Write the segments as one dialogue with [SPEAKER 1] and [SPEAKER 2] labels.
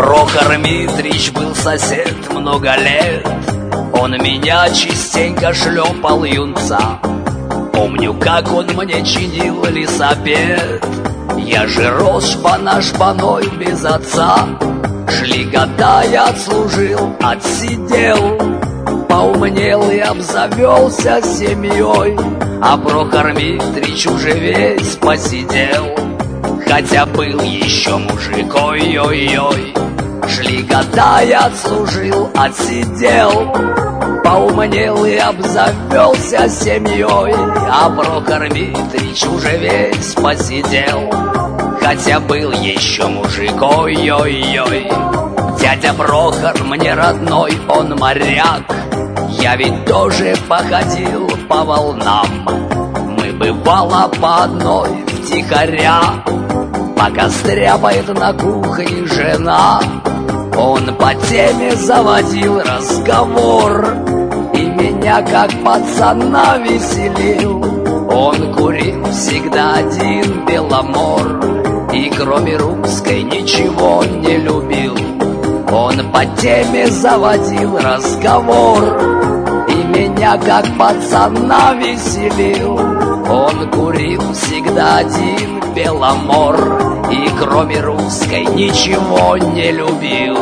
[SPEAKER 1] Прохор Митрич был сосед много лет. Он меня частенько шлепал, юнца. Помню, как он мне чинил лесопед. Я же рос шпана-шпаной без отца. Шли года, я отслужил, отсидел, поумнел и обзавелся семьей. А Прохор Митрич уже весь посидел, хотя был еще мужик, ой-ой-ой. Шли года, я отслужил, отсидел, поумнел и обзавелся семьей. А Прохор Митрич уже весь посидел, хотя был еще мужик, ой-ой-ой. Дядя Прохор мне родной, он моряк. Я ведь тоже походил по волнам. Мы бывало по одной втихаря, пока стряпает на кухне жена. Он по теме заводил разговор и меня как пацана веселил. Он курил всегда один Беломор и кроме русской ничего не любил. Он по теме заводил разговор и меня как пацана веселил. Он курил всегда один Беломор и кроме русской ничего не любил.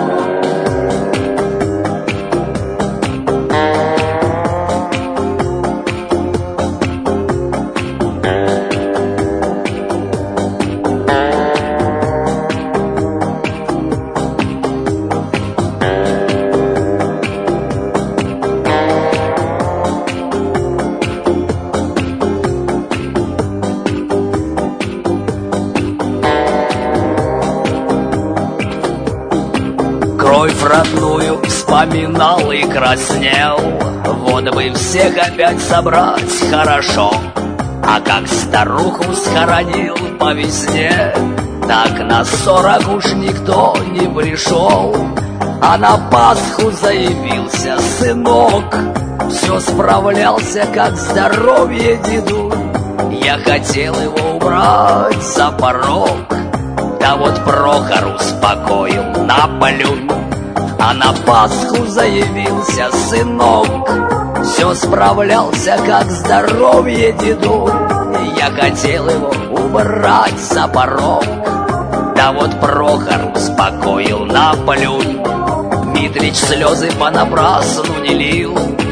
[SPEAKER 1] Кровь родную вспоминал и краснел. Вот бы всех опять собрать хорошо. А как старуху схоронил по весне, так на 40 уж никто не пришел. А на Пасху заявился сынок, все справлялся, как здоровье деду. Я хотел его убрать за порог, да вот Прохор успокоил: наплюнь. А на Пасху заявился сынок, все справлялся, как здоровье деду. Я хотел его убрать за порог, да вот Прохор успокоил: наплюнь. Митрич слезы понапрасну не лил,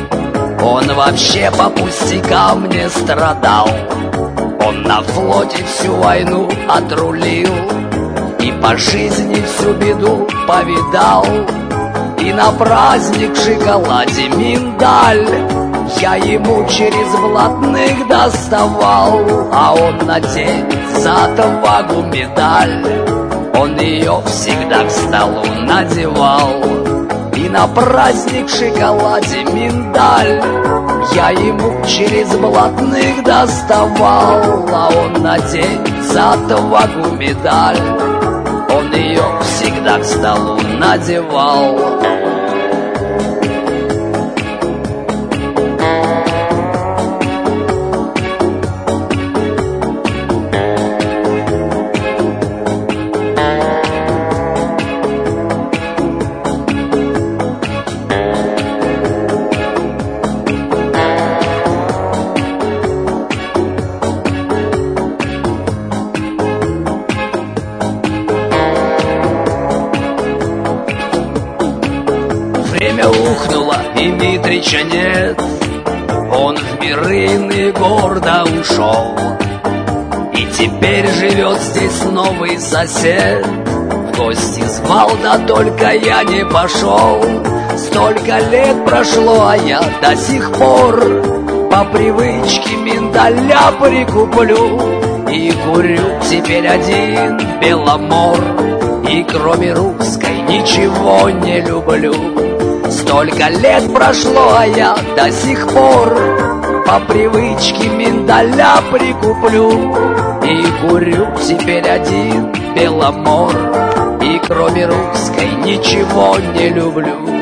[SPEAKER 1] он вообще по пустякам не страдал. Он на флоте всю войну отрулил и по жизни всю беду повидал. И на праздник в шоколаде миндаль я ему через блатных доставал. А он наденет за отвагу медаль, он ее всегда к столу надевал. И на праздник в шоколаде миндаль я ему через блатных доставал. А он наденет за отвагу медаль, он ее всегда к столу надевал. Время ухнуло, и Митрича нет. Он в миры иные гордо ушел, и теперь живет здесь новый сосед. В гости звал, да только я не пошел. Столько лет прошло, а я до сих пор по привычке миндаля прикуплю и курю теперь один Беломор, и кроме русской ничего не люблю. Столько лет прошло, а я до сих пор по привычке миндаля прикуплю и курю теперь один Беломор, и кроме русской ничего не люблю.